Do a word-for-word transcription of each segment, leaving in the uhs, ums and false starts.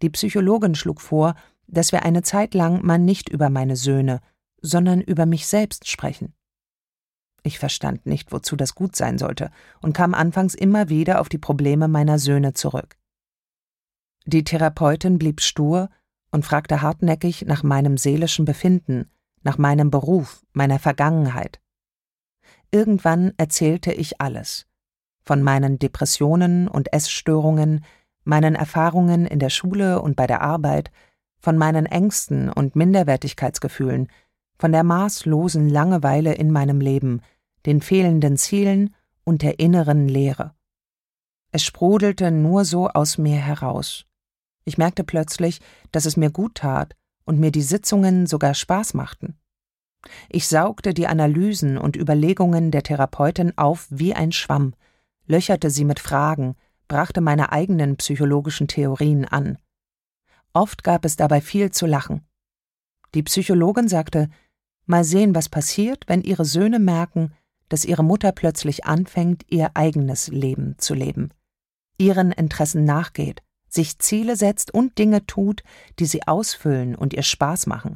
Die Psychologin schlug vor, dass wir eine Zeit lang mal nicht über meine Söhne, sondern über mich selbst sprechen. Ich verstand nicht, wozu das gut sein sollte, und kam anfangs immer wieder auf die Probleme meiner Söhne zurück. Die Therapeutin blieb stur und fragte hartnäckig nach meinem seelischen Befinden, nach meinem Beruf, meiner Vergangenheit. Irgendwann erzählte ich alles. Von meinen Depressionen und Essstörungen, meinen Erfahrungen in der Schule und bei der Arbeit, von meinen Ängsten und Minderwertigkeitsgefühlen, von der maßlosen Langeweile in meinem Leben, den fehlenden Zielen und der inneren Leere. Es sprudelte nur so aus mir heraus. Ich merkte plötzlich, dass es mir gut tat und mir die Sitzungen sogar Spaß machten. Ich saugte die Analysen und Überlegungen der Therapeutin auf wie ein Schwamm, löcherte sie mit Fragen, brachte meine eigenen psychologischen Theorien an. Oft gab es dabei viel zu lachen. Die Psychologin sagte, mal sehen, was passiert, wenn ihre Söhne merken, dass ihre Mutter plötzlich anfängt, ihr eigenes Leben zu leben, ihren Interessen nachgeht, sich Ziele setzt und Dinge tut, die sie ausfüllen und ihr Spaß machen.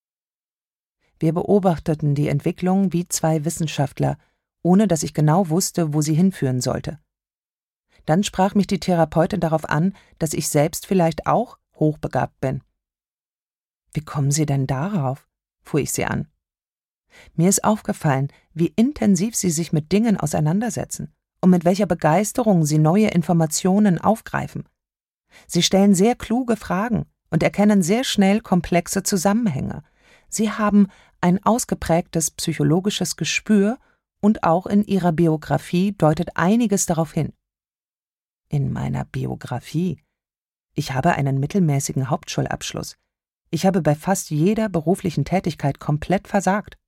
Wir beobachteten die Entwicklung wie zwei Wissenschaftler, ohne dass ich genau wusste, wo sie hinführen sollte. Dann sprach mich die Therapeutin darauf an, dass ich selbst vielleicht auch hochbegabt bin. »Wie kommen Sie denn darauf?« fuhr ich sie an. Mir ist aufgefallen, wie intensiv Sie sich mit Dingen auseinandersetzen und mit welcher Begeisterung Sie neue Informationen aufgreifen. Sie stellen sehr kluge Fragen und erkennen sehr schnell komplexe Zusammenhänge. Sie haben ein ausgeprägtes psychologisches Gespür und auch in Ihrer Biografie deutet einiges darauf hin. In meiner Biografie? Ich habe einen mittelmäßigen Hauptschulabschluss. Ich habe bei fast jeder beruflichen Tätigkeit komplett versagt.